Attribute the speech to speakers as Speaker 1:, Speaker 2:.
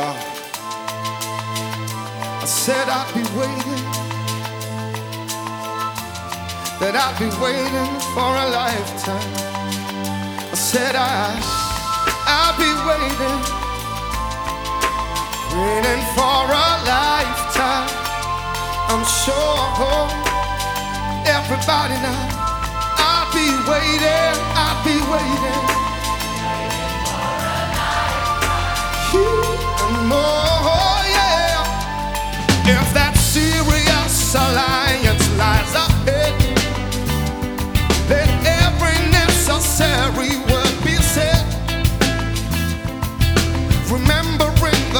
Speaker 1: I said I'd be waiting, that I'd be waiting for a lifetime. I said I'd be waiting, waiting for a lifetime. I'm sure everybody now, I'll be waiting, I'll be waiting.